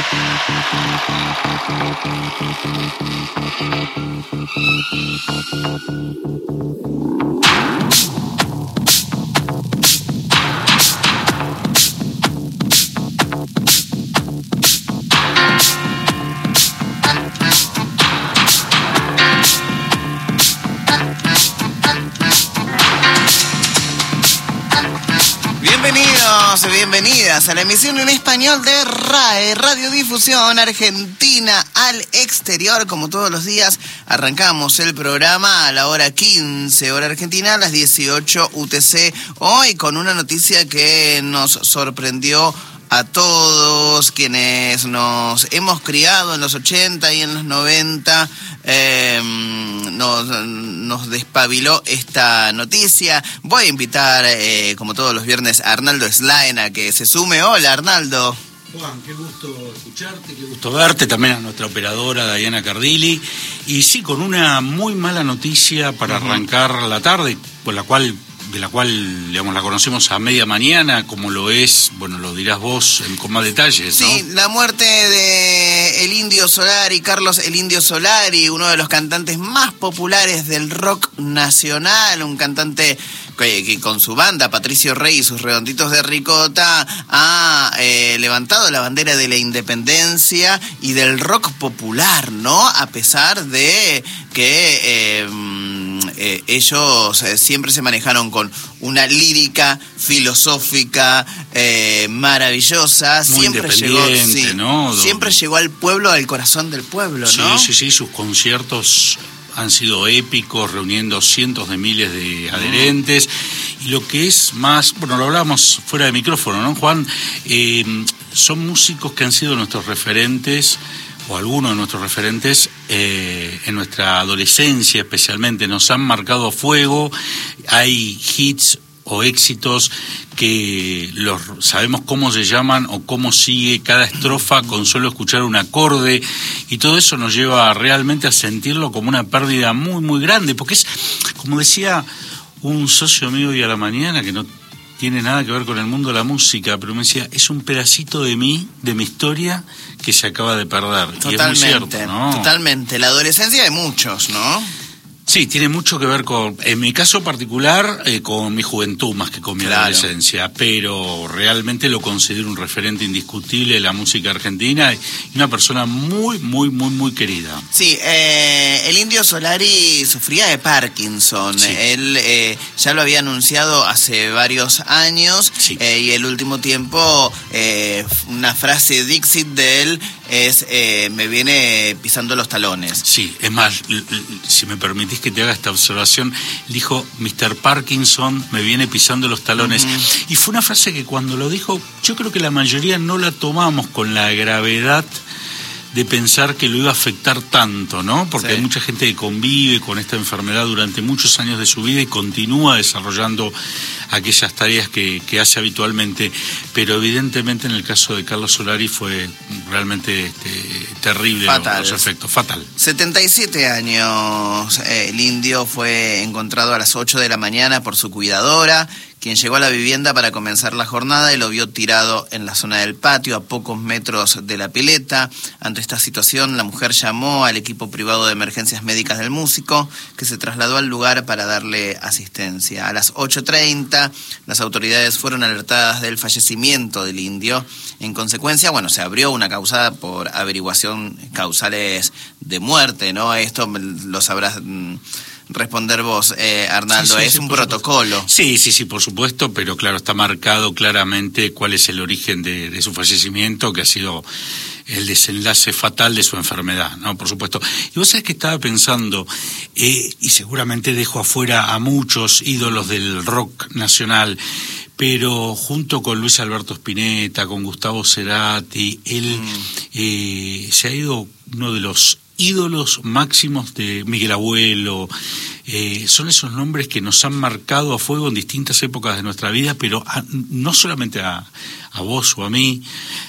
Bienvenidas a la emisión en español de RAE, Radiodifusión Argentina al Exterior. Como todos los días, arrancamos el programa a la hora 15, hora argentina, a las 18 UTC. Hoy con una noticia que nos sorprendió a todos quienes nos hemos criado en los 80 y en los 90. Nos despabiló esta noticia. Voy a invitar, como todos los viernes, a Arnaldo Slaen a que se sume. Hola, Arnaldo. Juan, qué gusto escucharte, qué gusto verte, también a nuestra operadora Diana Cardilli. Y sí, con una muy mala noticia para arrancar la tarde, de la cual, digamos, la conocemos a media mañana, como lo es, bueno, lo dirás vos con más detalles, ¿no? Sí, la muerte de el Indio Solari, Carlos el Indio Solari, uno de los cantantes más populares del rock nacional, un cantante que con su banda, Patricio Rey y sus Redonditos de Ricota, ha levantado la bandera de la independencia y del rock popular, ¿no? A pesar de que ellos siempre se manejaron con una lírica filosófica maravillosa. Muy siempre llegó, sí, ¿no? Siempre llegó al pueblo, al corazón del pueblo, ¿no? Sí, sus conciertos han sido épicos, reuniendo cientos de miles de adherentes. Y lo que es más, bueno, lo hablábamos fuera de micrófono, ¿no, Juan? Son músicos que han sido nuestros referentes, o algunos de nuestros referentes, en nuestra adolescencia especialmente. Nos han marcado a fuego. Hay hits o éxitos que sabemos cómo se llaman o cómo sigue cada estrofa con solo escuchar un acorde, y todo eso nos lleva realmente a sentirlo como una pérdida muy, muy grande, porque es, como decía un socio mío hoy a la mañana, que no tiene nada que ver con el mundo de la música, pero me decía, es un pedacito de mí, de mi historia, que se acaba de perder. Totalmente, y es muy cierto, ¿no? Totalmente, la adolescencia de muchos, ¿no? Sí, tiene mucho que ver con, en mi caso particular, con mi juventud más que con mi adolescencia, pero realmente lo considero un referente indiscutible de la música argentina y una persona muy, muy, muy, muy querida. Sí, el Indio Solari sufría de Parkinson. Sí. Él ya lo había anunciado hace varios años. Sí. Y el último tiempo, una frase Dixit de él es, me viene pisando los talones. Sí, es más, si me permitís que te haga esta observación, dijo, Mr. Parkinson me viene pisando los talones. Y fue una frase que cuando lo dijo, yo creo que la mayoría no la tomamos con la gravedad de pensar que lo iba a afectar tanto, ¿no? Porque hay mucha gente que convive con esta enfermedad durante muchos años de su vida y continúa desarrollando aquellas tareas que hace habitualmente, pero evidentemente en el caso de Carlos Solari fue realmente terrible los efectos, fatal. 77 años, el Indio fue encontrado a las 8 de la mañana por su cuidadora, quien llegó a la vivienda para comenzar la jornada y lo vio tirado en la zona del patio, a pocos metros de la pileta. Ante esta situación, la mujer llamó al equipo privado de emergencias médicas del músico, que se trasladó al lugar para darle asistencia. A las 8:30, las autoridades fueron alertadas del fallecimiento del Indio. En consecuencia, se abrió una causa por averiguación causales de muerte, ¿no? Esto lo sabrás responder vos, Arnaldo. Es un protocolo. Sí, por supuesto, pero claro, está marcado claramente cuál es el origen de su fallecimiento, que ha sido el desenlace fatal de su enfermedad, ¿no? Por supuesto. Y vos sabés que estaba pensando, y seguramente dejo afuera a muchos ídolos del rock nacional, pero junto con Luis Alberto Spinetta, con Gustavo Cerati, él se ha ido uno de los ídolos máximos de Miguel Abuelo. Son esos nombres que nos han marcado a fuego en distintas épocas de nuestra vida, pero no solamente a vos o a mí,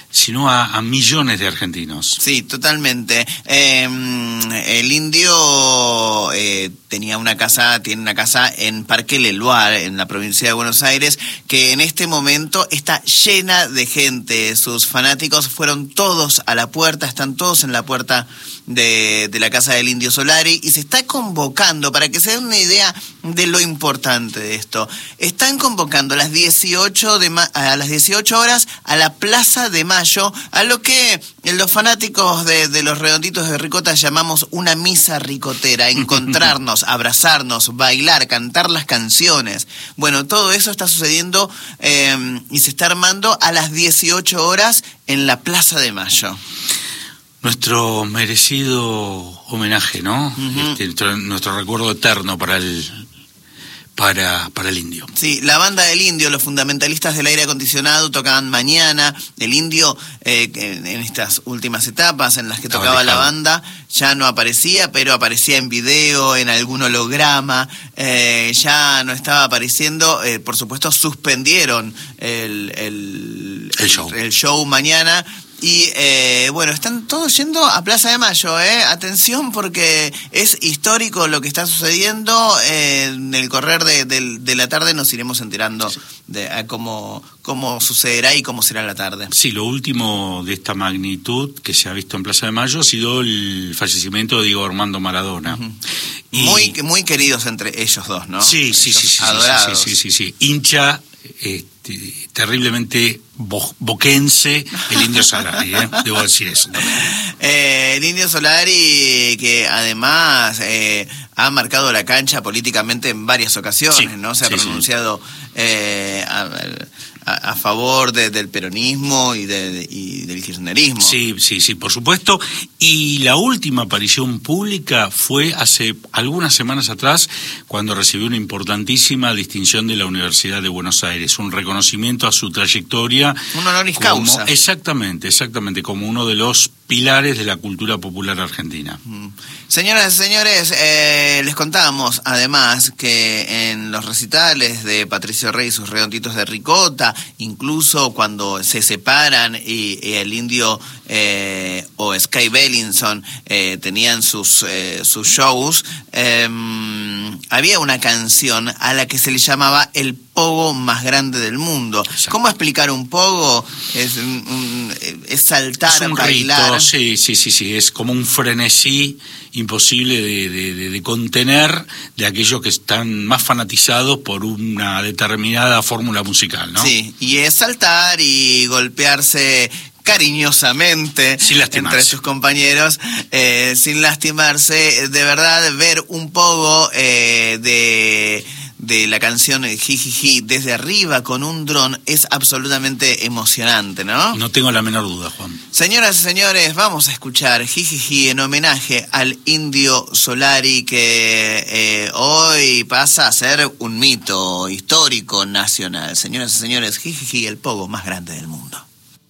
sino a millones de argentinos. Sí, totalmente. El Indio tiene una casa en Parque Leloir, en la provincia de Buenos Aires, que en este momento está llena de gente. Sus fanáticos fueron todos a la puerta, están todos en la puerta de la casa del Indio Solari, y se está convocando, para que se den una idea de lo importante de esto, están convocando a las 18 horas a la Plaza de Mayo, a lo que los fanáticos de los Redonditos de Ricota llamamos una misa ricotera, encontrarnos, abrazarnos, bailar, cantar las canciones. Bueno, todo eso está sucediendo y se está armando a las 18 horas en la Plaza de Mayo. Nuestro merecido homenaje, ¿no? Uh-huh. Nuestro recuerdo eterno para el Indio. Sí, la banda del Indio, los fundamentalistas del aire acondicionado, tocaban mañana. El Indio, en estas últimas etapas en las que tocaba la banda, ya no aparecía, pero aparecía en video, en algún holograma, ya no estaba apareciendo. Por supuesto, suspendieron el show mañana. Y bueno, están todos yendo a Plaza de Mayo, atención, porque es histórico lo que está sucediendo. En el correr de la tarde nos iremos enterando de cómo sucederá y cómo será la tarde. Sí, lo último de esta magnitud que se ha visto en Plaza de Mayo ha sido el fallecimiento de Diego Armando Maradona. Uh-huh. Y muy queridos entre ellos dos, ¿no? Sí. Adorados. Sí. Hincha terriblemente boquense, el Indio Solari, debo decir eso también. El Indio Solari, que además ha marcado la cancha políticamente en varias ocasiones, ¿no? Se ha pronunciado a favor del peronismo y del kirchnerismo. Sí, por supuesto. Y la última aparición pública fue hace algunas semanas atrás, cuando recibió una importantísima distinción de la Universidad de Buenos Aires, un reconocimiento a su trayectoria. Un honoris causa. Exactamente, como uno de los pilares de la cultura popular argentina. Señoras y señores, les contamos además que en los recitales de Patricio Rey y sus Redonditos de Ricota, incluso cuando se separan y el Indio o Sky Bellinson tenían sus shows, había una canción a la que se le llamaba el pogo más grande del mundo. Exacto. ¿Cómo explicar un pogo? Es saltar, es un bailar. Rito, sí, es como un frenesí imposible de contener de aquellos que están más fanatizados por una determinada fórmula musical, ¿no? Sí, y es saltar y golpearse cariñosamente entre sus compañeros, sin lastimarse. De verdad, ver un pogo de la canción Jijiji desde arriba con un dron es absolutamente emocionante, ¿no? No tengo la menor duda, Juan. Señoras y señores, vamos a escuchar Jijiji en homenaje al Indio Solari, que hoy pasa a ser un mito histórico nacional. Señoras y señores, Jijiji, el pogo más grande del mundo.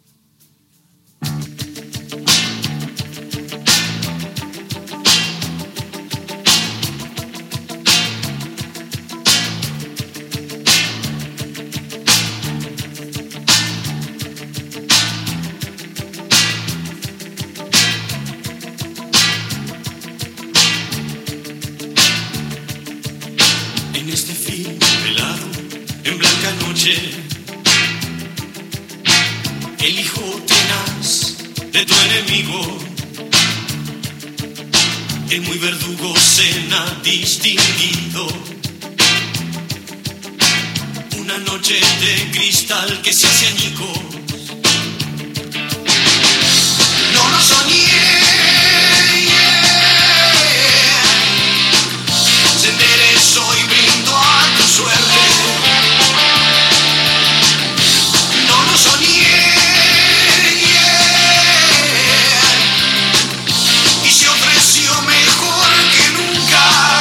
En este fin velado, en blanca noche, el hijo tenaz de tu enemigo, el muy verdugo cena distinguido. Una noche de cristal que se hace añicos. No lo soñé. Se enderezó y brindo a tu suerte. No lo soñé. Y se ofreció mejor que nunca.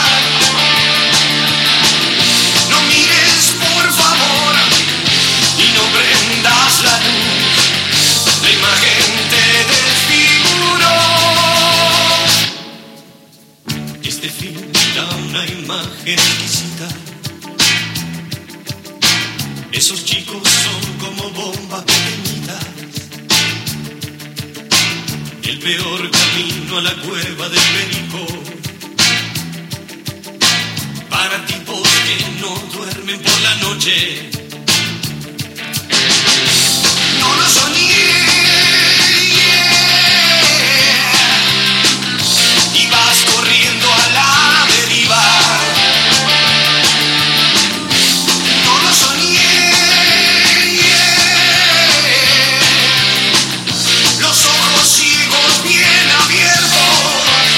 No mires, por favor, y no prendas la luz. La imagen te desfiguró. Este film da una imagen exquisita. Esos chicos son como bombas pequeñitas. el peor camino a la cueva del Perico. Para tipos que no duermen por la noche. No lo soñé, y vas corriendo a la deriva. No lo soñé, los ojos ciegos bien abiertos.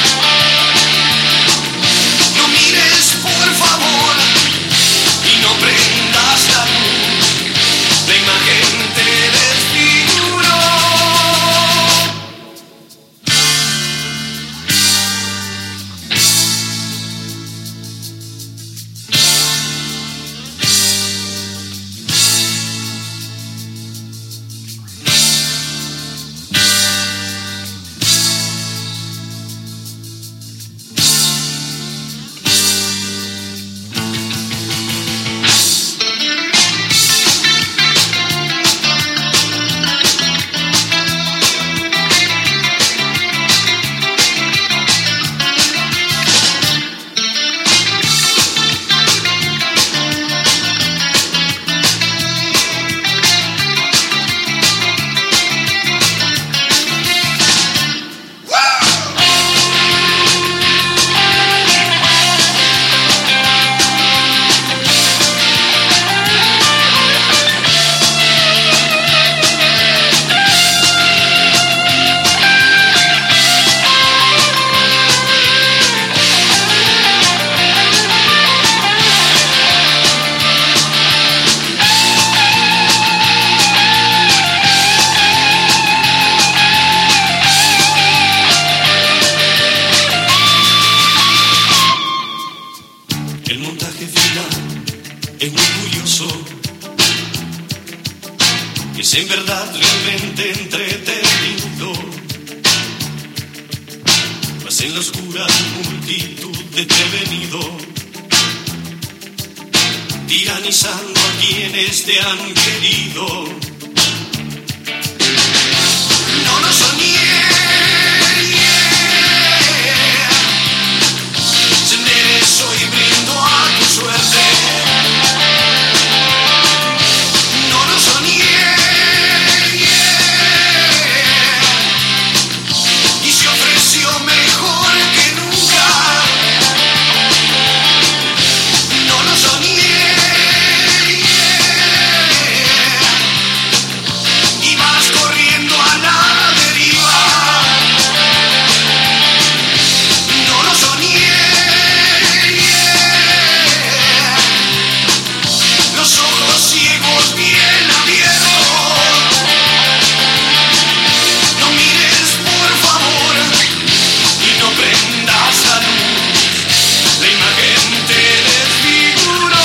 No mires por favor y no prendas la luz, la imagen te desfiguró. El montaje final es muy curioso, es en verdad realmente entretenido, mas en la oscura multitud desprevenido, tiranizando a quienes te han querido. No lo soñé. Soy brindo a tu suerte. No lo soñé. Y se ofreció mejor que nunca. No lo soñé. Y vas corriendo a la deriva. No lo soñé. Los ojos ciegos bien abiertos. No mires por favor y no prendas la luz, la imagen te desfiguró.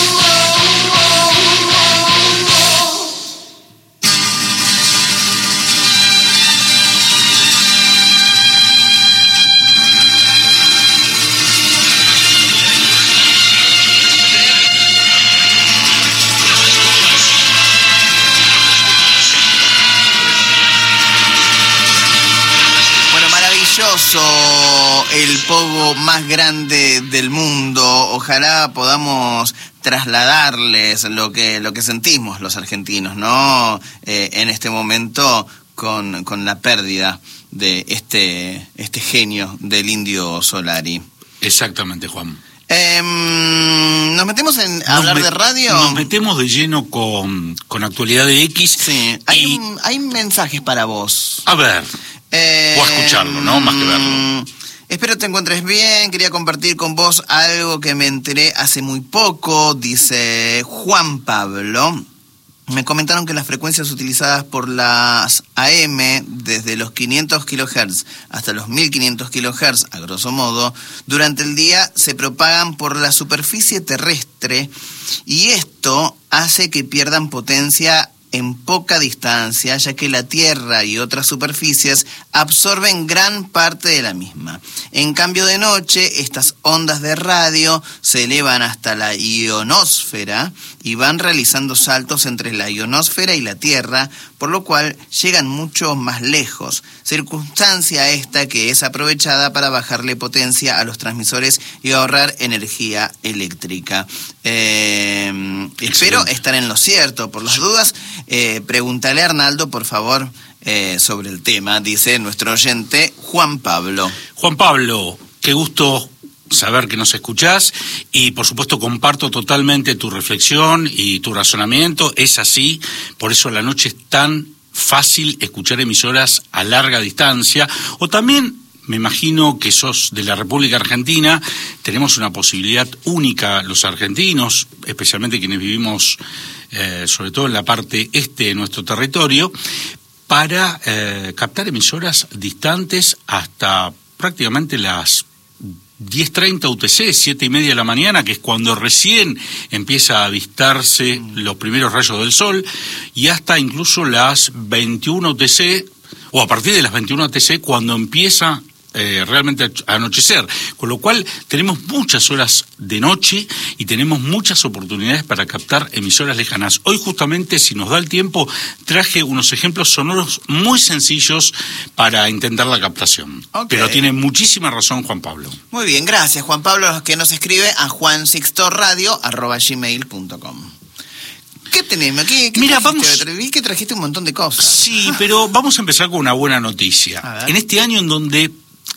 Bueno, maravilloso, el pogo más grande del mundo. Ojalá podamos trasladarles lo que sentimos los argentinos, ¿no? En este momento con la pérdida de este genio del Indio Solari. Exactamente, Juan. ¿Nos metemos en hablar de radio? Nos metemos de lleno con actualidad de X. Sí, hay mensajes para vos. A ver, o a escucharlo, ¿no? Más que verlo. Espero te encuentres bien, quería compartir con vos algo que me enteré hace muy poco, dice Juan Pablo. Me comentaron que las frecuencias utilizadas por las AM, desde los 500 kHz hasta los 1500 kHz, a grosso modo, durante el día se propagan por la superficie terrestre y esto hace que pierdan potencia en poca distancia, ya que la Tierra y otras superficies absorben gran parte de la misma. En cambio, de noche, estas ondas de radio se elevan hasta la ionosfera y van realizando saltos entre la ionosfera y la Tierra, por lo cual llegan mucho más lejos. Circunstancia esta que es aprovechada para bajarle potencia a los transmisores y ahorrar energía eléctrica. Espero estar en lo cierto. Por las dudas, pregúntale a Arnaldo, por favor, sobre el tema, dice nuestro oyente Juan Pablo. Juan Pablo, qué gusto saber que nos escuchás y por supuesto comparto totalmente tu reflexión y tu razonamiento. Es así, por eso a la noche es tan fácil escuchar emisoras a larga distancia. O también me imagino que sos de la República Argentina. Tenemos una posibilidad única los argentinos, especialmente quienes vivimos sobre todo en la parte este de nuestro territorio, para captar emisoras distantes hasta prácticamente las 10:30 UTC, 7:30 de la mañana, que es cuando recién empieza a avistarse los primeros rayos del sol, y hasta incluso las 21 UTC, o a partir de las 21 UTC, cuando empieza realmente a anochecer, con lo cual tenemos muchas horas de noche y tenemos muchas oportunidades para captar emisoras lejanas. Hoy justamente, si nos da el tiempo, traje unos ejemplos sonoros muy sencillos para intentar la captación. Okay. Pero tiene muchísima razón Juan Pablo. Muy bien, gracias Juan Pablo, que nos escribe a juansixtorradio@gmail.com. ¿Qué tenemos? Mira, Vi que trajiste un montón de cosas. Sí, pero vamos a empezar con una buena noticia. En este año en donde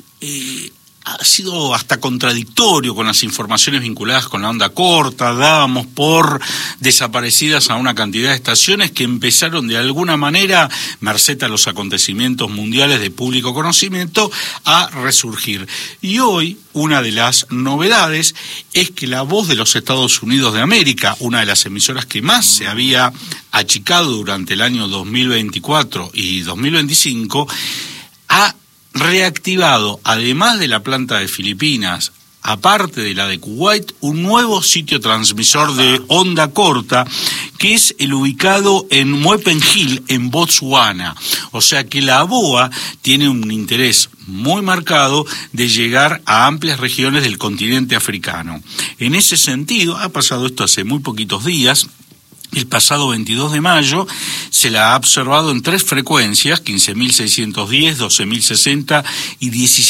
ha sido hasta contradictorio con las informaciones vinculadas con la onda corta, dábamos por desaparecidas a una cantidad de estaciones que empezaron de alguna manera, merced a los acontecimientos mundiales de público conocimiento, a resurgir. Y hoy una de las novedades es que La Voz de los Estados Unidos de América, una de las emisoras que más se había achicado durante el año 2024 y 2025, ha reactivado, además de la planta de Filipinas, aparte de la de Kuwait, un nuevo sitio transmisor de onda corta, que es el ubicado en Muepenjil, en Botswana. O sea que la ABOA tiene un interés muy marcado de llegar a amplias regiones del continente africano. En ese sentido, ha pasado esto hace muy poquitos días. El pasado 22 de mayo se la ha observado en 3 frecuencias, 15.610, 12.060 y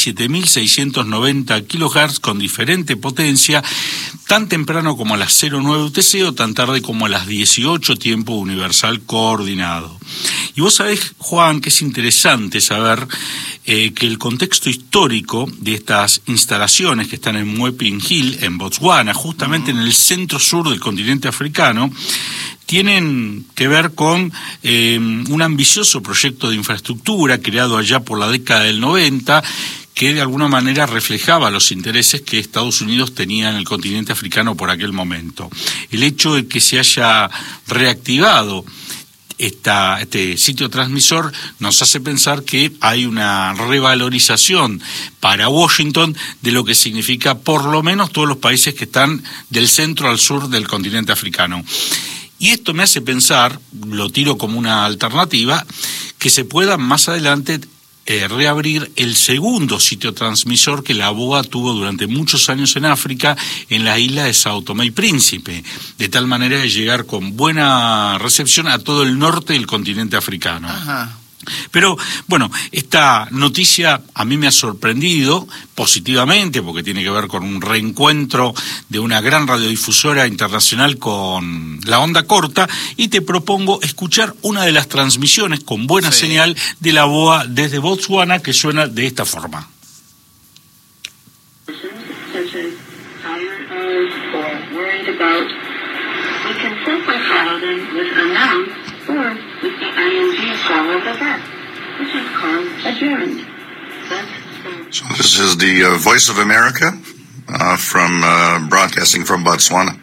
17.690 kHz con diferente potencia, tan temprano como a las 09 UTC o tan tarde como a las 18 tiempo universal coordinado. Y vos sabés, Juan, que es interesante saber que el contexto histórico de estas instalaciones que están en Muepenjil, en Botswana, justamente en el centro-sur del continente africano, tienen que ver con un ambicioso proyecto de infraestructura creado allá por la década del 90, que de alguna manera reflejaba los intereses que Estados Unidos tenía en el continente africano por aquel momento. El hecho de que se haya reactivado este sitio transmisor nos hace pensar que hay una revalorización para Washington de lo que significa por lo menos todos los países que están del centro al sur del continente africano. Y esto me hace pensar, lo tiro como una alternativa, que se pueda más adelante reabrir el segundo sitio transmisor que la ABOA tuvo durante muchos años en África, en la isla de Sao Tomé y Príncipe, de tal manera de llegar con buena recepción a todo el norte del continente africano. Ajá. Pero, bueno, esta noticia a mí me ha sorprendido positivamente porque tiene que ver con un reencuentro de una gran radiodifusora internacional con la onda corta, y te propongo escuchar una de las transmisiones con buena señal de la BOA desde Botswana, que suena de esta forma. Or with the ing follow the verb, which is called adjourned. So this is the Voice of America from broadcasting from Botswana.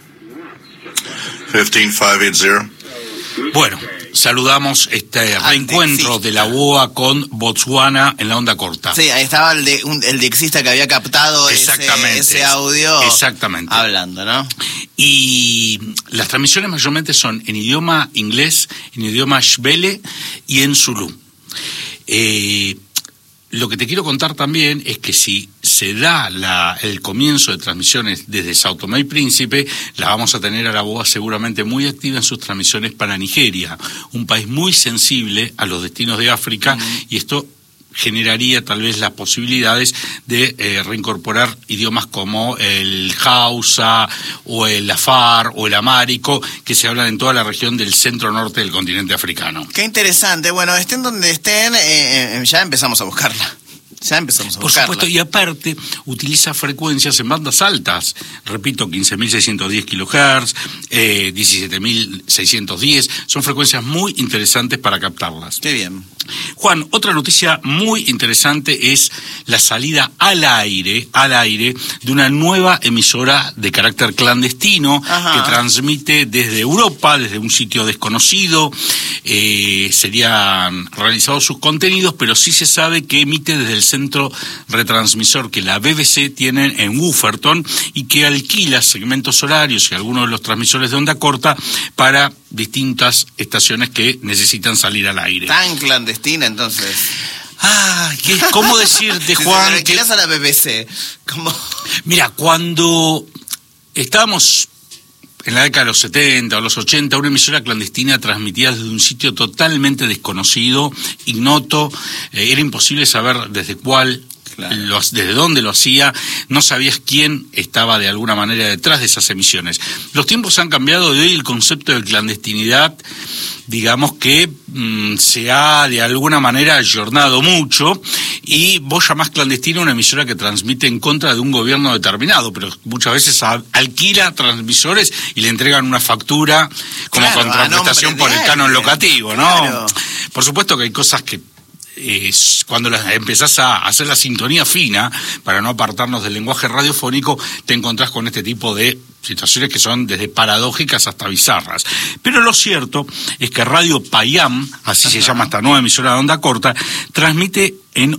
15580. Bueno, saludamos este reencuentro de la BOA con Botswana en la onda corta. Sí, ahí estaba el de Exista que había captado ese audio. Exactamente. Hablando, ¿no? Y las transmisiones mayormente son en idioma inglés, en idioma shvele y en zulú. lo que te quiero contar también es que si se da el comienzo de transmisiones desde Sao Tomé y Príncipe, la vamos a tener a la BOA seguramente muy activa en sus transmisiones para Nigeria, un país muy sensible a los destinos de África, y esto generaría tal vez las posibilidades de reincorporar idiomas como el Hausa o el Afar o el Amárico, que se hablan en toda la región del centro-norte del continente africano. Qué interesante. Bueno, estén donde estén, ya empezamos a buscarla. Por supuesto, y aparte utiliza frecuencias en bandas altas, repito, 15.610 kHz, 17.610, son frecuencias muy interesantes para captarlas. Qué bien. Juan, otra noticia muy interesante es la salida al aire de una nueva emisora de carácter clandestino. Ajá. Que transmite desde Europa, desde un sitio desconocido. Serían realizados sus contenidos, pero sí se sabe que emite desde el centro retransmisor que la BBC tiene en Wufferton y que alquila segmentos horarios y algunos de los transmisores de onda corta para distintas estaciones que necesitan salir al aire. Tan clandestina, entonces. ¿Cómo decirte, Juan? Si a la BBC. ¿Cómo? Mira, cuando estábamos en la década de los 70 o los 80, una emisora clandestina transmitía desde un sitio totalmente desconocido, ignoto, era imposible saber desde cuál, claro, desde dónde lo hacía, no sabías quién estaba de alguna manera detrás de esas emisiones. Los tiempos han cambiado y hoy el concepto de clandestinidad, digamos que se ha de alguna manera ayornado mucho, y vos llamás clandestina una emisora que transmite en contra de un gobierno determinado, pero muchas veces alquila transmisores y le entregan una factura como contraprestación por el canon locativo, ¿no? Claro. Por supuesto que hay cosas que cuando empezás a hacer la sintonía fina, para no apartarnos del lenguaje radiofónico, te encontrás con este tipo de situaciones que son desde paradójicas hasta bizarras. Pero lo cierto es que Radio Payam, así se llama esta nueva emisora de onda corta, transmite en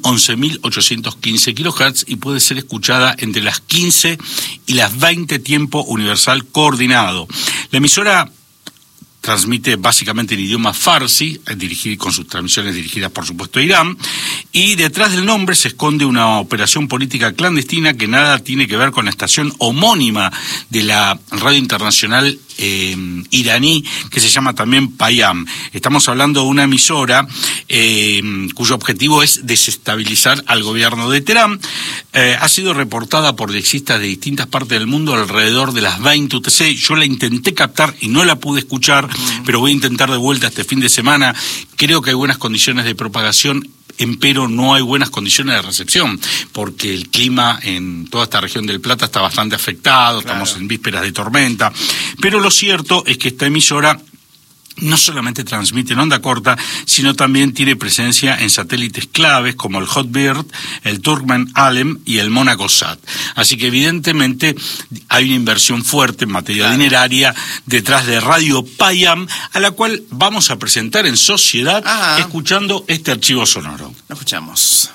11.815 kHz y puede ser escuchada entre las 15 y las 20 tiempo universal coordinado. La emisora transmite básicamente en idioma farsi, con sus transmisiones dirigidas por supuesto a Irán, y detrás del nombre se esconde una operación política clandestina que nada tiene que ver con la estación homónima de la radio internacional iraní, que se llama también Payam. Estamos hablando de una emisora cuyo objetivo es desestabilizar al gobierno de Teherán. Ha sido reportada por diexistas de distintas partes del mundo alrededor de las 20 UTC. Yo la intenté captar y no la pude escuchar, pero voy a intentar de vuelta este fin de semana. Creo que hay buenas condiciones de propagación, empero no hay buenas condiciones de recepción, porque el clima en toda esta región del Plata está bastante afectado, claro. Estamos en vísperas de tormenta, pero lo cierto es que esta emisora no solamente transmite en onda corta, sino también tiene presencia en satélites claves como el Hotbird, el Turkmen Alem y el Monaco-Sat. Así que evidentemente hay una inversión fuerte en materia dineraria detrás de Radio Payam, a la cual vamos a presentar en sociedad escuchando este archivo sonoro. Lo escuchamos.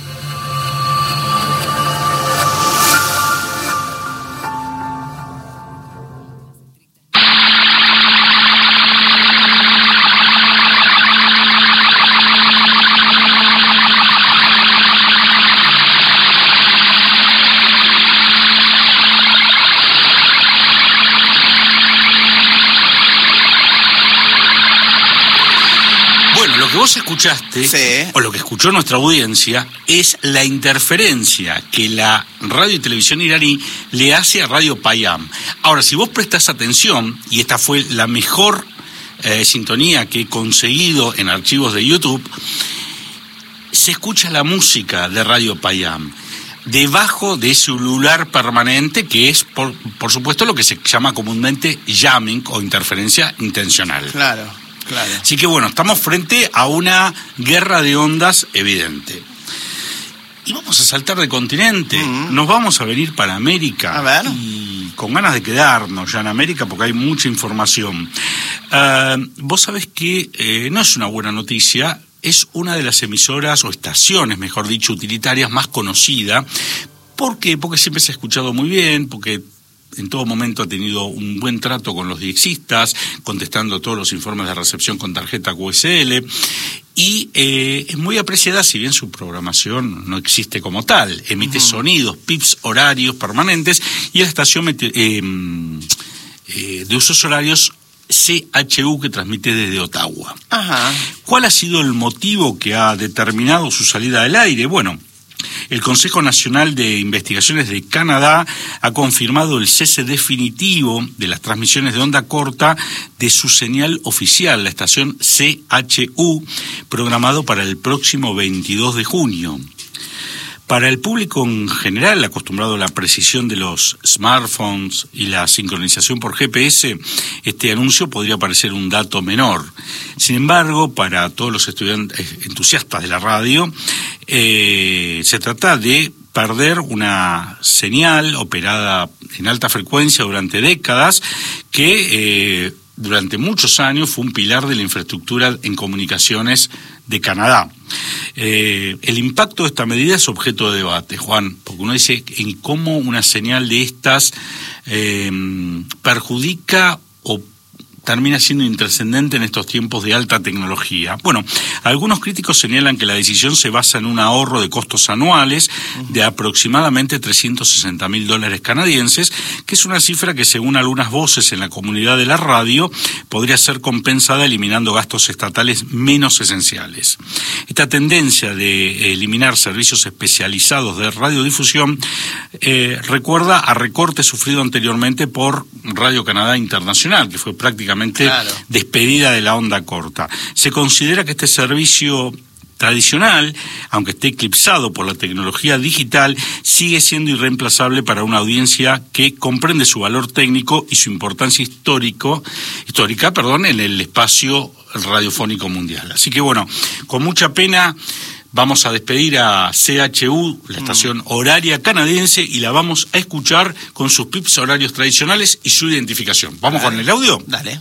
Lo que vos escuchaste, o lo que escuchó nuestra audiencia, es la interferencia que la radio y televisión iraní le hace a Radio Payam. Ahora, si vos prestás atención, y esta fue la mejor sintonía que he conseguido en archivos de YouTube, se escucha la música de Radio Payam debajo de ese ulular permanente que es, por supuesto, lo que se llama comúnmente jamming o interferencia intencional. Claro. Claro. Así que bueno, estamos frente a una guerra de ondas evidente. Y vamos a saltar de continente, nos vamos a venir para América. A ver. Y con ganas de quedarnos ya en América porque hay mucha información. Vos sabés que no es una buena noticia, es una de las emisoras o estaciones, mejor dicho, utilitarias más conocida. ¿Por qué? Porque siempre se ha escuchado muy bien, porque en todo momento ha tenido un buen trato con los diexistas, contestando todos los informes de recepción con tarjeta QSL, y es muy apreciada, si bien su programación no existe como tal. Emite sonidos, pips horarios permanentes, y la estación de usos horarios CHU, que transmite desde Ottawa. Ajá. ¿Cuál ha sido el motivo que ha determinado su salida del aire? Bueno, el Consejo Nacional de Investigaciones de Canadá ha confirmado el cese definitivo de las transmisiones de onda corta de su señal oficial, la estación CHU, programado para el próximo 22 de junio. Para el público en general, acostumbrado a la precisión de los smartphones y la sincronización por GPS, este anuncio podría parecer un dato menor. Sin embargo, para todos los estudiantes entusiastas de la radio, se trata de perder una señal operada en alta frecuencia durante décadas que durante muchos años fue un pilar de la infraestructura en comunicaciones de Canadá. El impacto de esta medida es objeto de debate, Juan, porque uno dice en cómo una señal de estas perjudica o termina siendo intrascendente en estos tiempos de alta tecnología. Bueno, algunos críticos señalan que la decisión se basa en un ahorro de costos anuales de aproximadamente $360,000 canadienses, que es una cifra que, según algunas voces en la comunidad de la radio, podría ser compensada eliminando gastos estatales menos esenciales. Esta tendencia de eliminar servicios especializados de radiodifusión recuerda a recortes sufridos anteriormente por Radio Canadá Internacional, que fue prácticamente despedida de la onda corta. Se considera que este servicio tradicional, aunque esté eclipsado por la tecnología digital, sigue siendo irreemplazable para una audiencia que comprende su valor técnico y su importancia histórica, en el espacio radiofónico mundial. Así que bueno, con mucha pena vamos a despedir a CHU, la estación horaria canadiense, y la vamos a escuchar con sus pips horarios tradicionales y su identificación. ¿Vamos con el audio? Dale.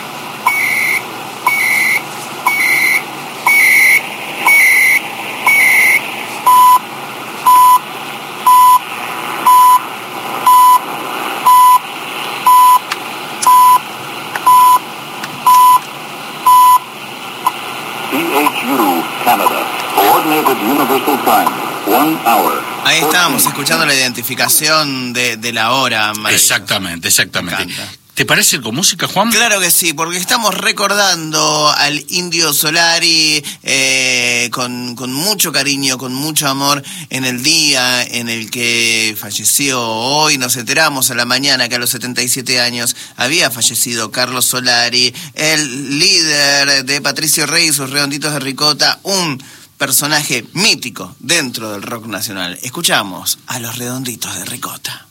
CHU, Canada. Coordinated Universal Time, 1 hour. Ahí estábamos escuchando la identificación de la hora. Exactamente. Me encanta. ¿Te parece con música, Juan? Claro que sí, porque estamos recordando al Indio Solari con mucho cariño, con mucho amor, en el día en el que falleció. Hoy nos enteramos a la mañana que a los 77 años había fallecido Carlos Solari, el líder de Patricio Rey y sus Redonditos de Ricota, un personaje mítico dentro del rock nacional. Escuchamos a los Redonditos de Ricota.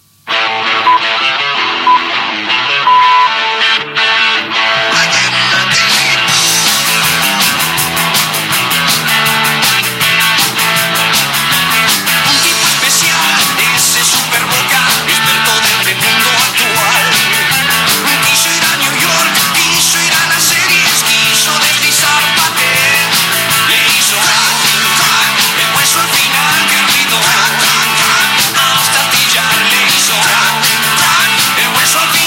Hasta pillarle hizo el hueso al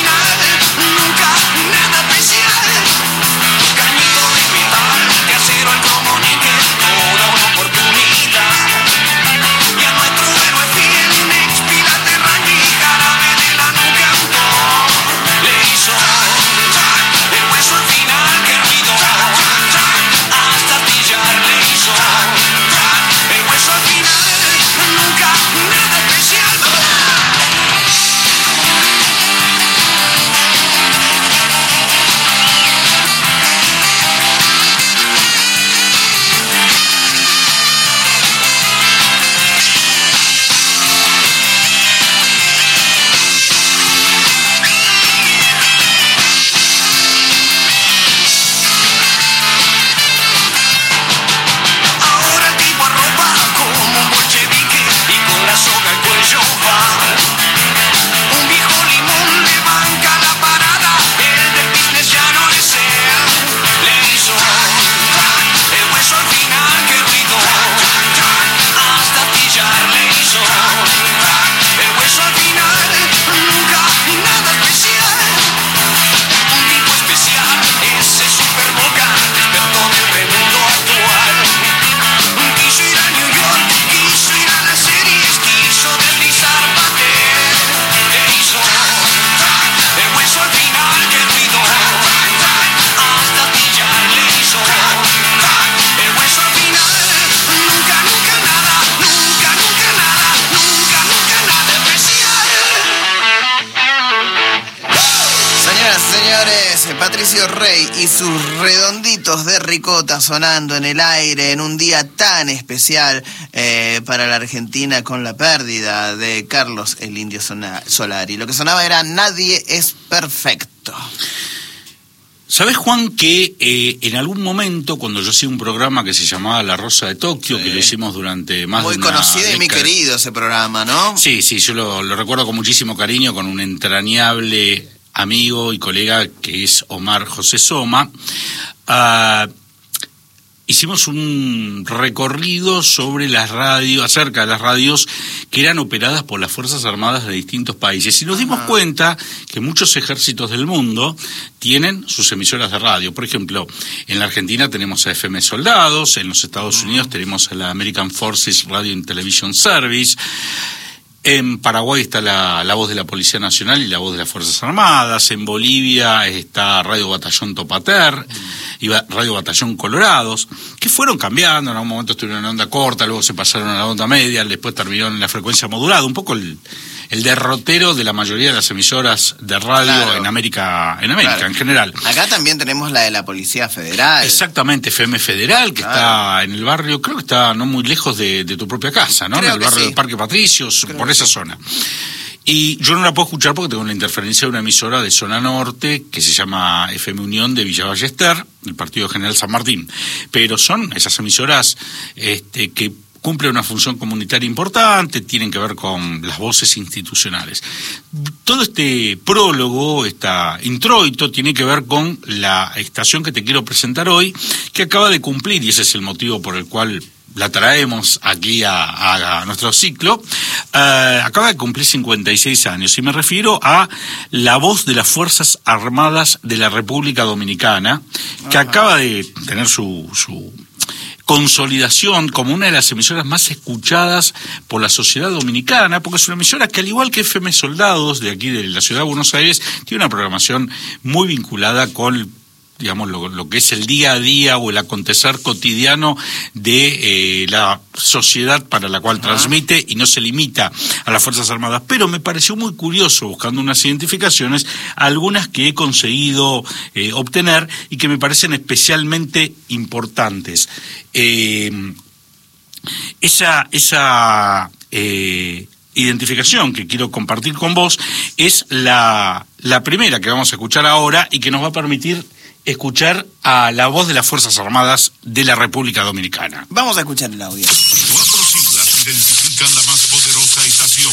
Patricio Rey y sus redonditos de ricota sonando en el aire en un día tan especial para la Argentina con la pérdida de Carlos el Indio Solari. Lo que sonaba era Nadie es perfecto. ¿Sabés, Juan, que en algún momento, cuando yo hacía un programa que se llamaba La Rosa de Tokio, que lo hicimos durante más de una muy conocido y muy querido ese programa, ¿no? Sí, yo lo recuerdo con muchísimo cariño, con un entrañable amigo y colega que es Omar José Soma. Hicimos un recorrido sobre las radios, acerca de las radios que eran operadas por las Fuerzas Armadas de distintos países. Y nos dimos cuenta que muchos ejércitos del mundo tienen sus emisoras de radio. Por ejemplo, en la Argentina tenemos a FM Soldados, en los Estados Unidos tenemos a la American Forces Radio and Television Service. En Paraguay está la voz de la Policía Nacional y la voz de las Fuerzas Armadas. En Bolivia está Radio Batallón Topater y Radio Batallón Colorados, que fueron cambiando. En algún momento estuvieron en onda corta, luego se pasaron a la onda media, después terminaron en la frecuencia modulada. Un poco el derrotero de la mayoría de las emisoras de radio en América en general. Acá también tenemos la de la Policía Federal. Exactamente, FM Federal, que está en el barrio, creo que está no muy lejos de tu propia casa, ¿no? Creo en el barrio del Parque Patricios, por esa zona. Y yo no la puedo escuchar porque tengo la interferencia de una emisora de zona norte que se llama FM Unión de Villa Ballester, el Partido General San Martín. Pero son esas emisoras que cumplen una función comunitaria importante, tienen que ver con las voces institucionales. Todo este prólogo, esta introito, tiene que ver con la estación que te quiero presentar hoy, que acaba de cumplir, y ese es el motivo por el cual la traemos aquí a nuestro ciclo, acaba de cumplir 56 años, y me refiero a la voz de las Fuerzas Armadas de la República Dominicana, que acaba de tener su consolidación como una de las emisoras más escuchadas por la sociedad dominicana, porque es una emisora que, al igual que FM Soldados de aquí de la ciudad de Buenos Aires, tiene una programación muy vinculada con, digamos, lo que es el día a día o el acontecer cotidiano de la sociedad para la cual transmite, y no se limita a las Fuerzas Armadas. Pero me pareció muy curioso, buscando unas identificaciones, algunas que he conseguido obtener y que me parecen especialmente importantes. Esa identificación que quiero compartir con vos es la primera que vamos a escuchar ahora y que nos va a permitir escuchar a la voz de las Fuerzas Armadas de la República Dominicana. Vamos a escuchar el audio. 4 siglas identifican la más poderosa estación,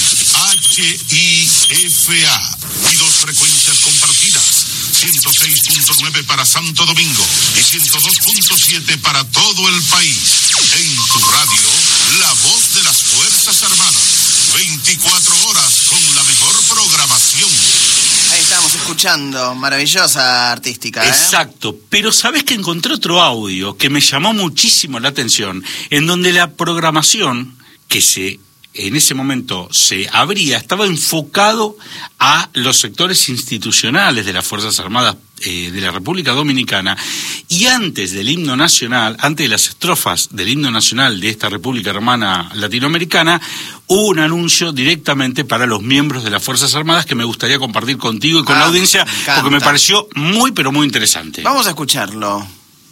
HIFA, y 2 frecuencias compartidas, 106.9 para Santo Domingo y 102.7 para todo el país. En tu radio, la voz de las Fuerzas Armadas, 24 horas con la mejor programación. Ahí estamos escuchando, maravillosa artística, ¿eh? Exacto, pero ¿sabés que encontré otro audio que me llamó muchísimo la atención, en donde la programación que en ese momento se abría estaba enfocado a los sectores institucionales de las Fuerzas Armadas de la República Dominicana, y antes del himno nacional, antes de las estrofas del himno nacional de esta República Hermana Latinoamericana, hubo un anuncio directamente para los miembros de las Fuerzas Armadas que me gustaría compartir contigo y con la audiencia, porque me pareció muy, pero muy interesante. Vamos a escucharlo.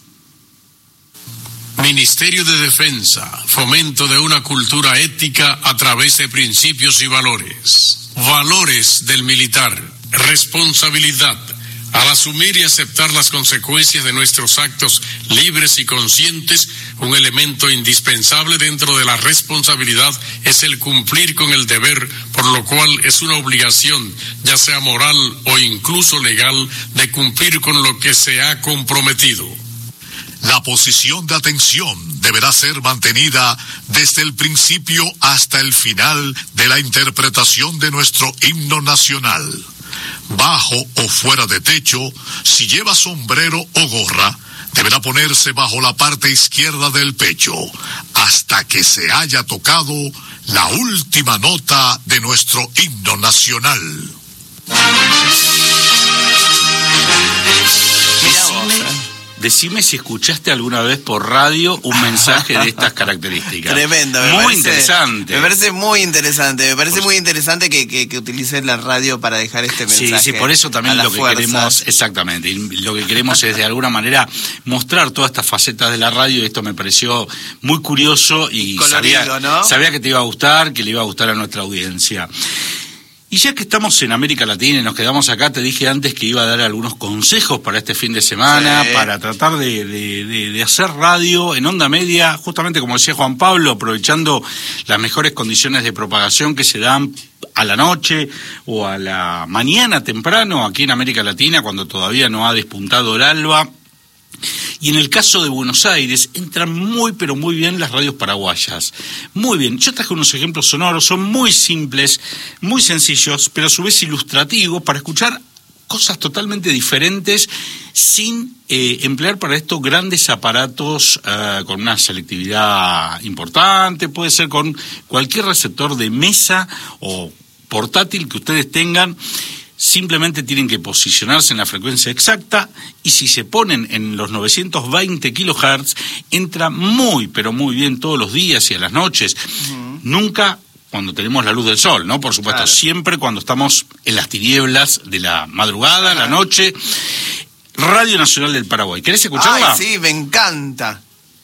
Ministerio de Defensa, fomento de una cultura ética a través de principios y valores. Valores del militar, responsabilidad. Al asumir y aceptar las consecuencias de nuestros actos libres y conscientes, un elemento indispensable dentro de la responsabilidad es el cumplir con el deber, por lo cual es una obligación, ya sea moral o incluso legal, de cumplir con lo que se ha comprometido. La posición de atención deberá ser mantenida desde el principio hasta el final de la interpretación de nuestro himno nacional. Bajo o fuera de techo, si lleva sombrero o gorra, deberá ponerse bajo la parte izquierda del pecho, hasta que se haya tocado la última nota de nuestro himno nacional. decime si escuchaste alguna vez por radio un mensaje de estas características. Tremendo, muy interesante. Me parece muy interesante que utilices la radio para dejar este mensaje. Sí, por eso también lo que queremos, exactamente, lo que queremos es de alguna manera mostrar todas estas facetas de la radio, y esto me pareció muy curioso y colorido, sabía que te iba a gustar, que le iba a gustar a nuestra audiencia. Y ya que estamos en América Latina y nos quedamos acá, te dije antes que iba a dar algunos consejos para este fin de semana, para tratar de hacer radio en onda media, justamente como decía Juan Pablo, aprovechando las mejores condiciones de propagación que se dan a la noche o a la mañana temprano aquí en América Latina, cuando todavía no ha despuntado el alba. Y en el caso de Buenos Aires entran muy pero muy bien las radios paraguayas. Muy bien, yo traje unos ejemplos sonoros, son muy simples, muy sencillos, pero a su vez ilustrativos para escuchar cosas totalmente diferentes sin emplear para esto grandes aparatos con una selectividad importante. Puede ser con cualquier receptor de mesa o portátil que ustedes tengan. Simplemente tienen que posicionarse en la frecuencia exacta, y si se ponen en los 920 kHz, entra muy, pero muy bien todos los días y a las noches. Nunca cuando tenemos la luz del sol, ¿no? Por supuesto, siempre cuando estamos en las tinieblas de la madrugada, la noche. Radio Nacional del Paraguay. ¿Querés escucharla? Ay, sí, me encanta.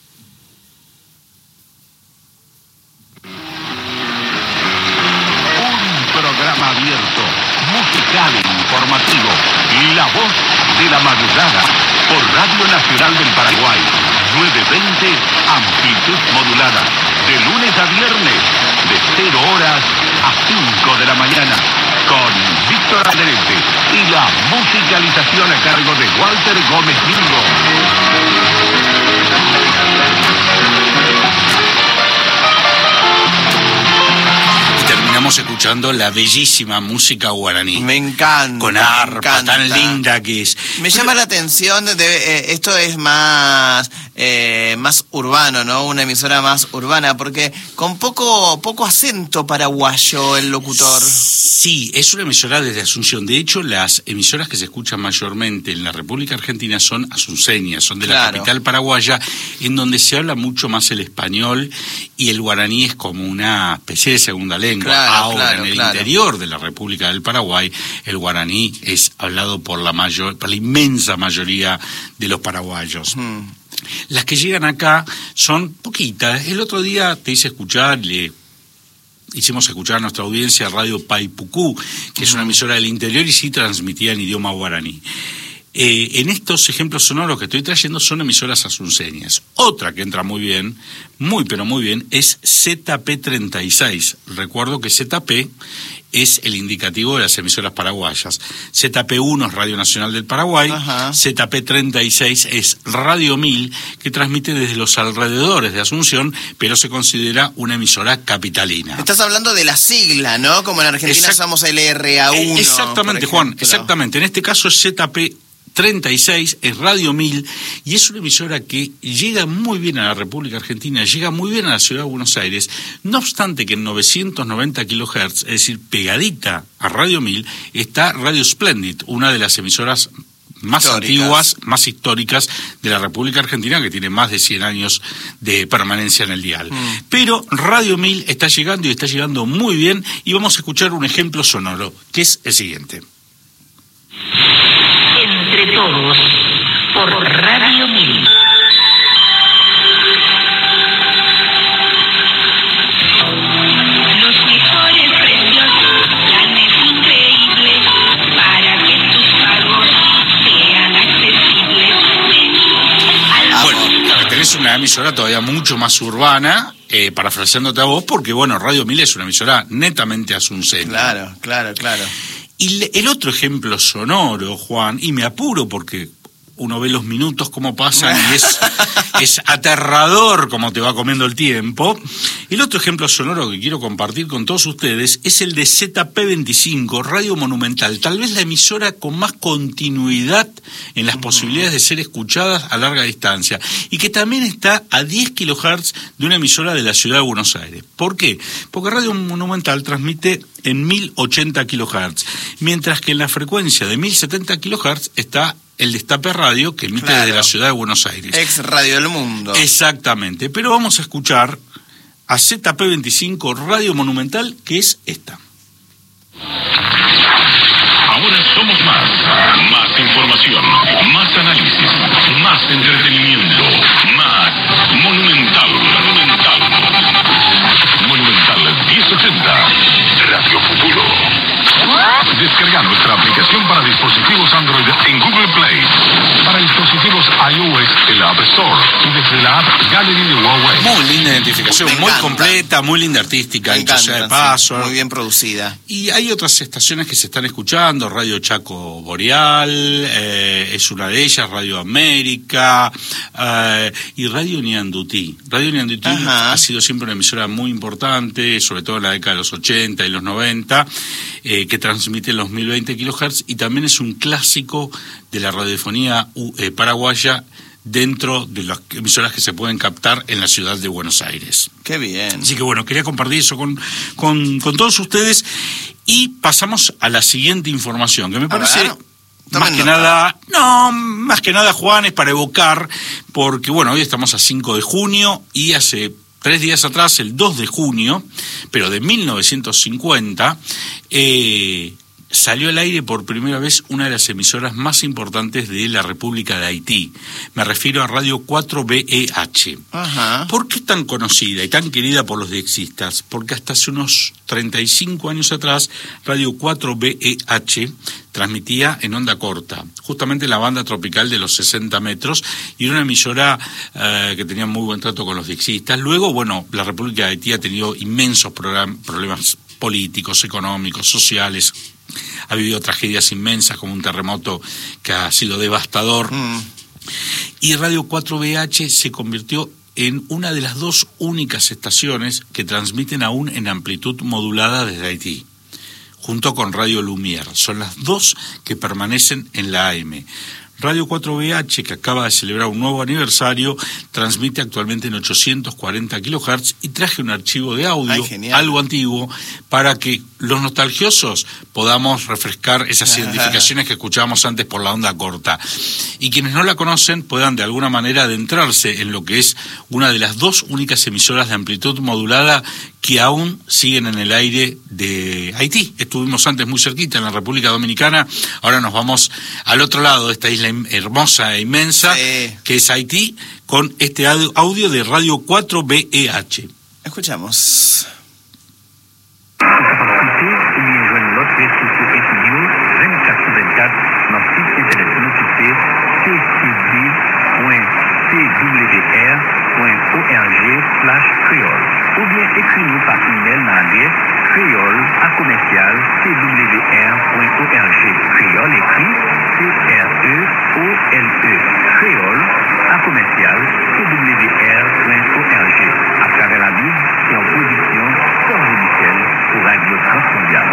Un programa abierto, musical e informativo, La Voz de la Madrugada, por Radio Nacional del Paraguay, 920, amplitud modulada, de lunes a viernes, de 0 horas a 5 de la mañana, con Víctor Alderete y la musicalización a cargo de Walter Gómez Mingo. Terminamos escuchando la bellísima música guaraní. Me encanta. Con arpa tan linda que es. Me llama la atención, esto es más urbano, ¿no? Una emisora más urbana, porque con poco acento paraguayo el locutor. Sí, es una emisora desde Asunción. De hecho, las emisoras que se escuchan mayormente en la República Argentina son asunceñas, son de la capital paraguaya, en donde se habla mucho más el español y el guaraní es como una especie de segunda lengua. Ahora, en el interior de la República del Paraguay, el guaraní es hablado por la inmensa mayoría de los paraguayos. Las que llegan acá son poquitas. El otro día te hice escuchar, hicimos escuchar a nuestra audiencia Radio Paipucú, que es una emisora del interior y sí transmitía en idioma guaraní. En estos ejemplos sonoros que estoy trayendo son emisoras asunceñas. Otra que entra muy bien, muy pero muy bien, es ZP36. Recuerdo que ZP es el indicativo de las emisoras paraguayas. ZP1 es Radio Nacional del Paraguay, ZP36 es Radio 1000, que transmite desde los alrededores de Asunción, pero se considera una emisora capitalina. Estás hablando de la sigla, ¿no? Como en Argentina usamos el RA1. Exactamente, Juan, exactamente. En este caso es ZP36, es Radio 1000, y es una emisora que llega muy bien a la República Argentina, llega muy bien a la ciudad de Buenos Aires, no obstante que en 990 kHz, es decir, pegadita a Radio 1000, está Radio Splendid, una de las emisoras más antiguas, más históricas de la República Argentina, que tiene más de 100 años de permanencia en el dial. Pero Radio 1000 está llegando y está llegando muy bien, y vamos a escuchar un ejemplo sonoro, que es el siguiente. Entre todos, por Radio 1000. Los mejores precios, planes increíbles, para que tus pagos sean accesibles. Bueno, tenés una emisora todavía mucho más urbana, parafraseándote a vos, porque bueno, Radio 1000 es una emisora netamente asunceña. Claro. Y el otro ejemplo sonoro, Juan, y me apuro porque uno ve los minutos cómo pasan y es aterrador cómo te va comiendo el tiempo. El otro ejemplo sonoro que quiero compartir con todos ustedes es el de ZP25, Radio Monumental, tal vez la emisora con más continuidad en las posibilidades de ser escuchadas a larga distancia, y que también está a 10 kHz de una emisora de la ciudad de Buenos Aires. ¿Por qué? Porque Radio Monumental transmite en 1080 kHz, mientras que en la frecuencia de 1070 kHz está el Destape Radio, que emite Claro. desde la ciudad de Buenos Aires. Ex Radio del Mundo. Exactamente, pero vamos a escuchar a ZP25 Radio Monumental, que es esta. Ahora somos más. Más información, más análisis, más entretenimiento, más Monumental. Monumental 1080, Radio Futuro. Descarga nuestra aplicación para dispositivos Android en Google Play. Para dispositivos iOS en la App Store y desde la App Gallery de Huawei. Muy linda identificación, Me muy encanta. completa, muy linda artística, Me dicho sea de encantan, paso. sí, muy bien producida. Y hay otras estaciones que se están escuchando, Radio Chaco Boreal, es una de ellas, Radio América y Radio Niandutí. Radio Niandutí Ajá. ha sido siempre una emisora muy importante, sobre todo en la década de los 80 y los 90, que transmite los 1020 kHz y también es un clásico de la radiofonía paraguaya dentro de las emisoras que se pueden captar en la ciudad de Buenos Aires. Qué bien. Así que bueno, quería compartir eso con todos ustedes y pasamos a la siguiente información, que me parece ver, más tomen que nota. más que nada, Juan, es para evocar, porque bueno, hoy estamos a 5 de junio y hace 3 días atrás, el 2 de junio, pero de 1950, salió al aire por primera vez una de las emisoras más importantes de la República de Haití. Me refiero a Radio 4BEH. Ajá. ¿Por qué tan conocida y tan querida por los diexistas? Porque hasta hace unos 35 años atrás, Radio 4BEH transmitía en onda corta, justamente la banda tropical de los 60 metros, y era una emisora que tenía muy buen trato con los diexistas. Luego, bueno, la República de Haití ha tenido inmensos problemas políticos, económicos, sociales. Ha vivido tragedias inmensas como un terremoto que ha sido devastador. Y Radio 4BH se convirtió en una de las 2 únicas estaciones que transmiten aún en amplitud modulada desde Haití, junto con Radio Lumière. Son las 2 que permanecen en la AM. Radio 4BH, que acaba de celebrar un nuevo aniversario, transmite actualmente en 840 kHz y traje un archivo de audio, algo antiguo, para que los nostalgiosos podamos refrescar esas identificaciones que escuchábamos antes por la onda corta. Y quienes no la conocen puedan de alguna manera adentrarse en lo que es una de las 2 únicas emisoras de amplitud modulada que aún siguen en el aire de Haití. Estuvimos antes muy cerquita en la República Dominicana, ahora nos vamos al otro lado de esta isla hermosa e inmensa, que es Haití, con este audio de Radio 4BEH. Escuchamos. Ou bien écris-nous par email dans l'adresse creole@twr.org. Creole écrit CREOLE. Creole@twr.org. À travers la Bible, c'est en production Serge Michel pour Radio Transmondiale.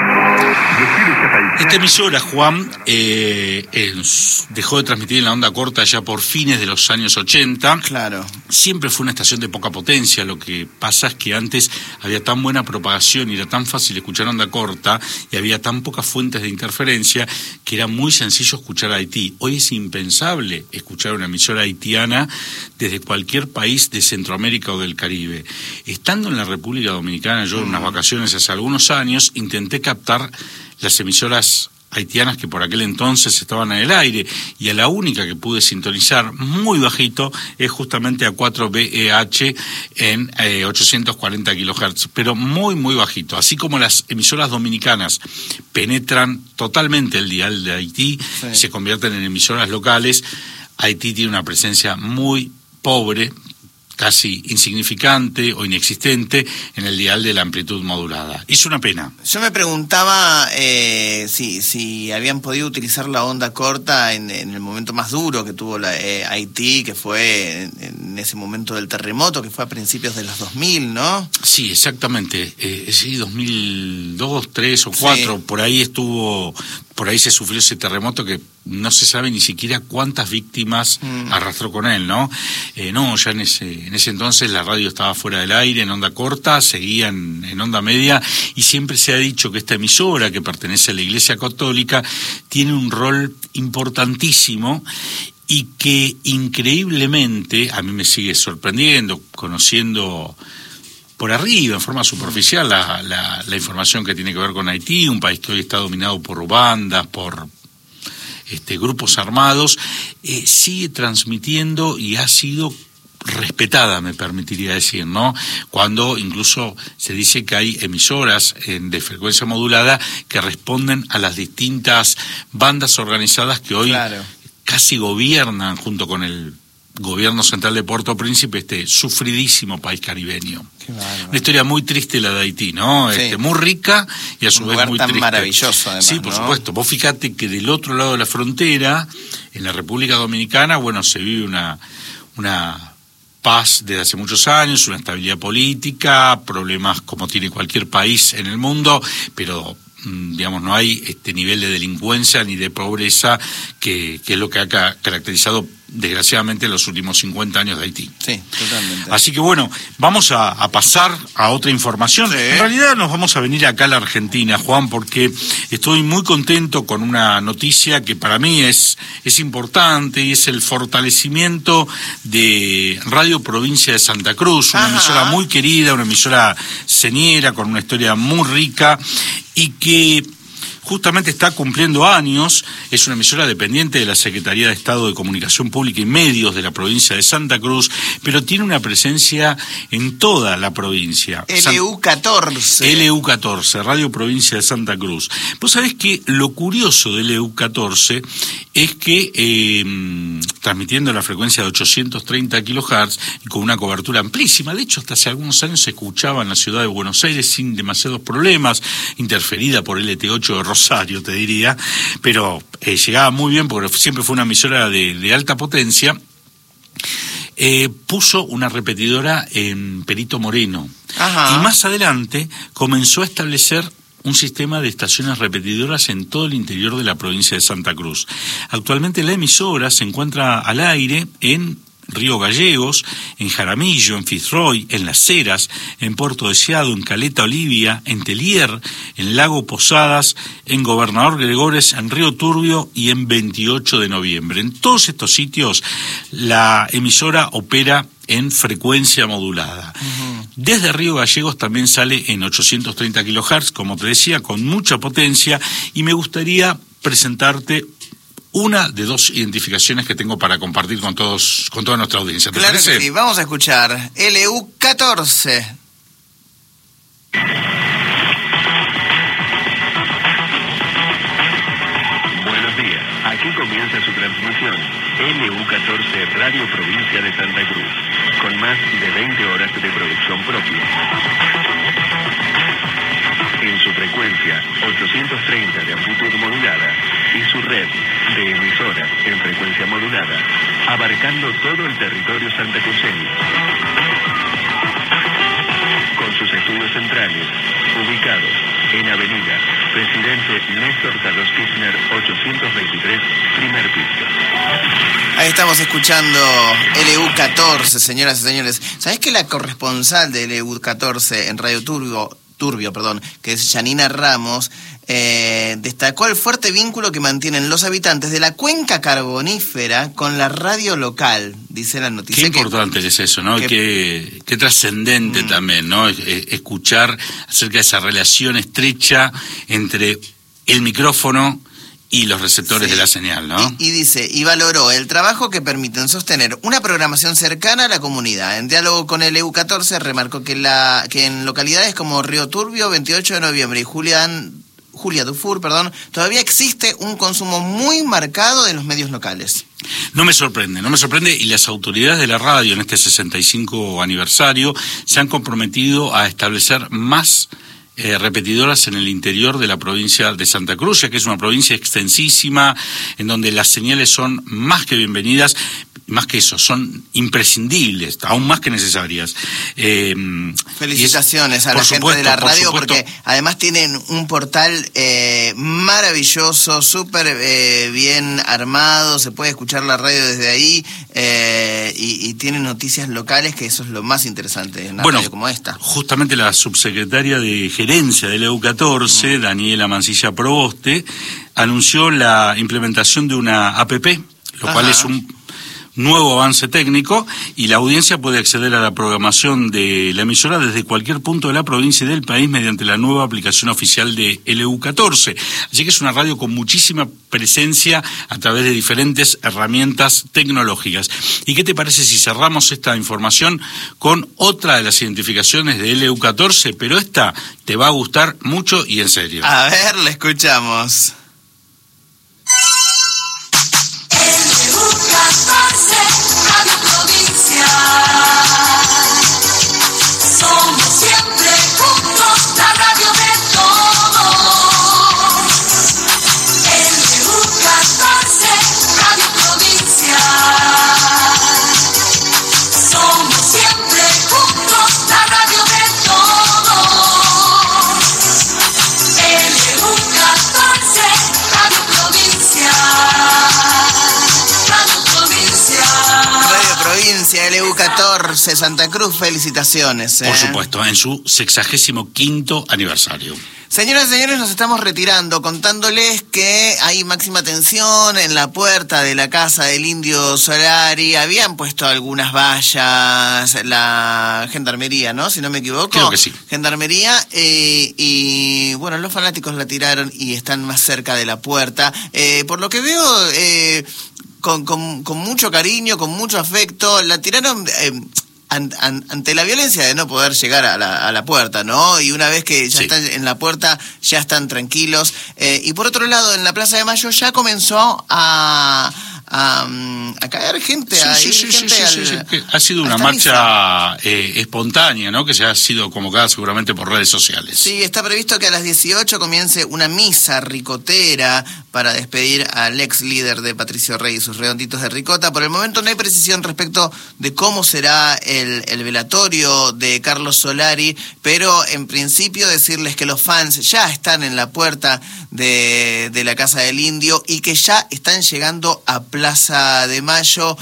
Esta emisora, Juan, dejó de transmitir en la onda corta ya por fines de los años 80. Claro. Siempre fue una estación de poca potencia. Lo que pasa es que antes había tan buena propagación y era tan fácil escuchar onda corta y había tan pocas fuentes de interferencia que era muy sencillo escuchar a Haití. Hoy es impensable escuchar una emisora haitiana desde cualquier país de Centroamérica o del Caribe. Estando en la República Dominicana, yo en unas vacaciones hace algunos años intenté captar las emisoras haitianas que por aquel entonces estaban en el aire, y a la única que pude sintonizar muy bajito es justamente a 4BEH en 840 kHz, pero muy muy bajito. Así como las emisoras dominicanas penetran totalmente el dial de Haití, se convierten en emisoras locales, Haití tiene una presencia muy pobre, casi insignificante o inexistente en el dial de la amplitud modulada. Es una pena. Yo me preguntaba si habían podido utilizar la onda corta en el momento más duro que tuvo Haití, que fue en ese momento del terremoto, que fue a principios de los 2000, ¿no? Sí, exactamente. Sí, 2002, 2003 o 2004, por ahí estuvo por ahí se sufrió ese terremoto que no se sabe ni siquiera cuántas víctimas arrastró con él, ¿no? No, ya en ese entonces la radio estaba fuera del aire, en onda corta, seguía en onda media, y siempre se ha dicho que esta emisora, que pertenece a la Iglesia Católica, tiene un rol importantísimo y que increíblemente, a mí me sigue sorprendiendo, conociendo por arriba, en forma superficial, la información que tiene que ver con Haití, un país que hoy está dominado por bandas, por grupos armados, sigue transmitiendo y ha sido respetada, me permitiría decir, ¿no? Cuando incluso se dice que hay emisoras de frecuencia modulada que responden a las distintas bandas organizadas que hoy casi gobiernan junto con el gobierno central de Puerto Príncipe este sufridísimo país caribeño. Una historia muy triste la de Haití, ¿no? Sí. Muy rica y a su vez muy tan triste. Maravilloso, además. Sí, por supuesto. Vos fíjate que del otro lado de la frontera, en la República Dominicana, bueno, se vive una paz desde hace muchos años, una estabilidad política, problemas como tiene cualquier país en el mundo, pero digamos, no hay este nivel de delincuencia ni de pobreza que es lo que ha caracterizado desgraciadamente los últimos 50 años de Haití. Sí, totalmente. Así que bueno, vamos a pasar a otra información. Sí. En realidad nos vamos a venir acá a la Argentina, Juan, porque estoy muy contento con una noticia que para mí es importante, y es el fortalecimiento de Radio Provincia de Santa Cruz, una emisora muy querida, una emisora señera con una historia muy rica y que justamente está cumpliendo años. Es una emisora dependiente de la Secretaría de Estado de Comunicación Pública y Medios de la provincia de Santa Cruz, pero tiene una presencia en toda la provincia. LU14. LU14, Radio Provincia de Santa Cruz. Vos sabés que lo curioso del LU14 es que transmitiendo la frecuencia de 830 kHz y con una cobertura amplísima, de hecho hasta hace algunos años se escuchaba en la ciudad de Buenos Aires sin demasiados problemas, interferida por LT8 de Rosario, te diría, pero llegaba muy bien porque siempre fue una emisora de alta potencia. Puso una repetidora en Perito Moreno. Y más adelante comenzó a establecer un sistema de estaciones repetidoras en todo el interior de la provincia de Santa Cruz. Actualmente la emisora se encuentra al aire en Río Gallegos, en Jaramillo, en Fitzroy, en Las Heras, en Puerto Deseado, en Caleta Olivia, en Telier, en Lago Posadas, en Gobernador Gregores, en Río Turbio y en 28 de noviembre. En todos estos sitios la emisora opera en frecuencia modulada. Desde Río Gallegos también sale en 830 kHz, como te decía, con mucha potencia, y me gustaría presentarte una de dos identificaciones que tengo para compartir con toda nuestra audiencia. ¿Te parece? Que sí, vamos a escuchar LU14. Buenos días, aquí comienza su transmisión LU14 Radio Provincia de Santa Cruz, con más de 20 horas de producción propia. En su frecuencia 830 de amplitud modulada y su red de emisoras en frecuencia modulada, abarcando todo el territorio santacruceño. Con sus estudios centrales, ubicados en Avenida Presidente Néstor Carlos Kirchner 823, primer piso. Ahí estamos escuchando LU14, señoras y señores. ¿Sabés que la corresponsal de LU14 en Radio Turbio, que es Janina Ramos, destacó el fuerte vínculo que mantienen los habitantes de la cuenca carbonífera con la radio local, dice la noticia. Qué importante es eso, ¿no? Qué trascendente también, ¿no? Escuchar acerca de esa relación estrecha entre el micrófono y los receptores de la señal, ¿no? Y dice, y valoró el trabajo que permiten sostener una programación cercana a la comunidad. En diálogo con el EU14 remarcó que en localidades como Río Turbio, 28 de noviembre y Julia Dufour, todavía existe un consumo muy marcado de los medios locales. No me sorprende, y las autoridades de la radio en este 65 aniversario se han comprometido a establecer más repetidoras en el interior de la provincia de Santa Cruz, ya que es una provincia extensísima, en donde las señales son más que bienvenidas, más que eso, son imprescindibles, aún más que necesarias. Felicitaciones a la gente de la radio, porque además tienen un portal maravilloso, súper bien armado, se puede escuchar la radio desde ahí, y tienen noticias locales, que eso es lo más interesante en una radio como esta. Justamente la subsecretaria de Gerencia del EU14, Daniela Mancilla Proboste, anunció la implementación de una APP, lo cual es un nuevo avance técnico, y la audiencia puede acceder a la programación de la emisora desde cualquier punto de la provincia y del país mediante la nueva aplicación oficial de LU14. Así que es una radio con muchísima presencia a través de diferentes herramientas tecnológicas. ¿Y qué te parece si cerramos esta información con otra de las identificaciones de LU14? Pero esta te va a gustar mucho y en serio. A ver, la escuchamos. Radio Provincia. Somos siempre juntos, la radio de todos. LU14, Radio Provincia. Somos siempre juntos, la radio de todos. LU14, Radio Provincia. Provincia, LU14, Santa Cruz, felicitaciones. Por supuesto, en su 65º aniversario. Señoras y señores, nos estamos retirando contándoles que hay máxima tensión en la puerta de la casa del Indio Solari. Habían puesto algunas vallas, la gendarmería, ¿no? Si no me equivoco. Creo que sí. Gendarmería, y bueno, los fanáticos la tiraron y están más cerca de la puerta. Por lo que veo, con mucho cariño, con mucho afecto, la tiraron ante la violencia de no poder llegar a la puerta, ¿no? Y una vez que ya están en la puerta, ya están tranquilos. Y por otro lado, en la Plaza de Mayo ya comenzó a caer gente, Ha sido una marcha espontánea, ¿no? Que se ha sido convocada seguramente por redes sociales. Sí, está previsto que a las 18 comience una misa ricotera para despedir al ex líder de Patricio Rey y sus redonditos de ricota. Por el momento no hay precisión respecto de cómo será el velatorio de Carlos Solari, pero en principio decirles que los fans ya están en la puerta de la Casa del Indio y que ya están llegando a Plaza de Mayo,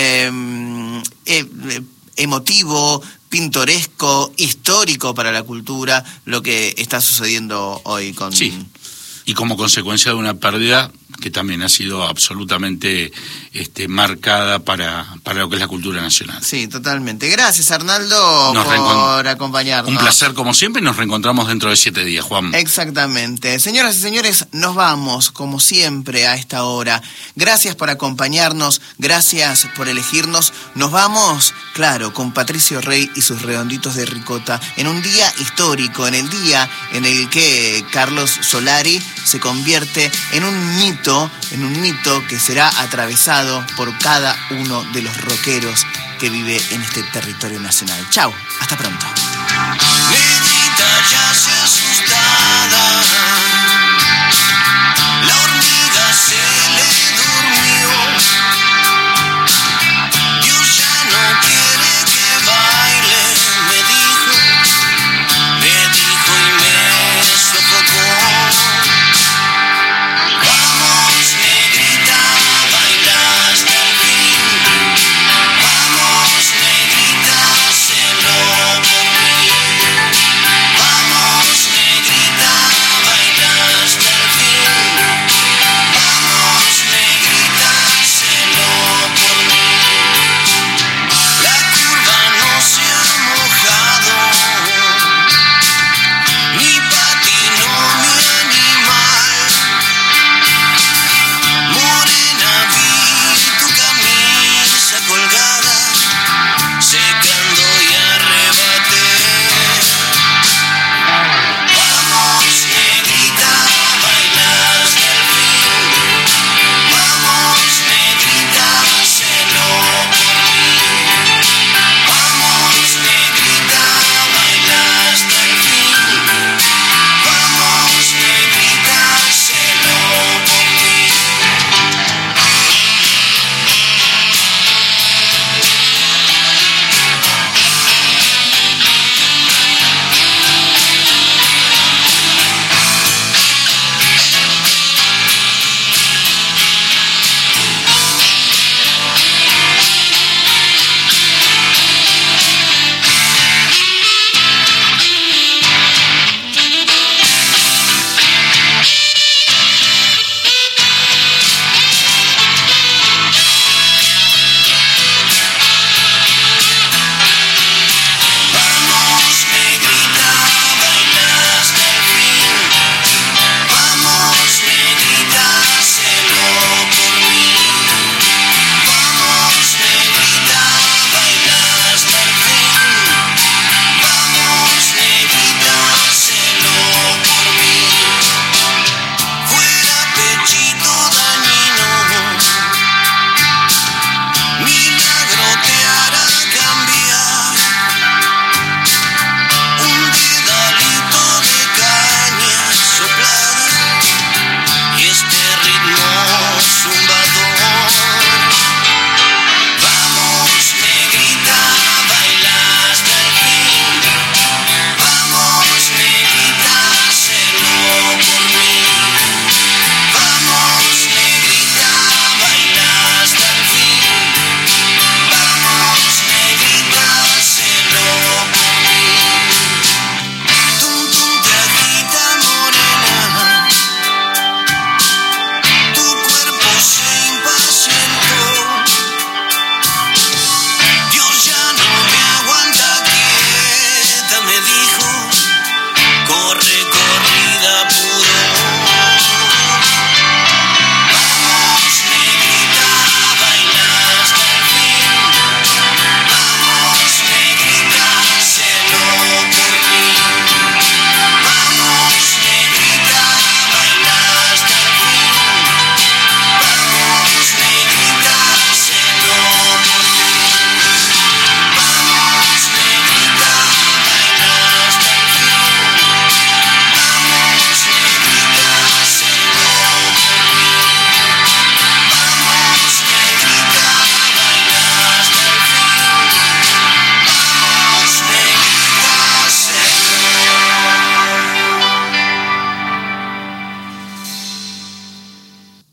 emotivo, pintoresco, histórico para la cultura, lo que está sucediendo hoy con... Sí, y como consecuencia de una pérdida que también ha sido absolutamente marcada para lo que es la cultura nacional. Sí, totalmente. Gracias, Arnaldo, por acompañarnos. Un placer, como siempre, y nos reencontramos dentro de 7 días, Juan. Exactamente. Señoras y señores, nos vamos, como siempre, a esta hora. Gracias por acompañarnos, gracias por elegirnos. Nos vamos, claro, con Patricio Rey y sus redonditos de ricota, en un día histórico, en el día en el que Carlos Solari se convierte en un mito que será atravesado por cada uno de los rockeros que vive en este territorio nacional. Chau, hasta pronto. Negrita, ya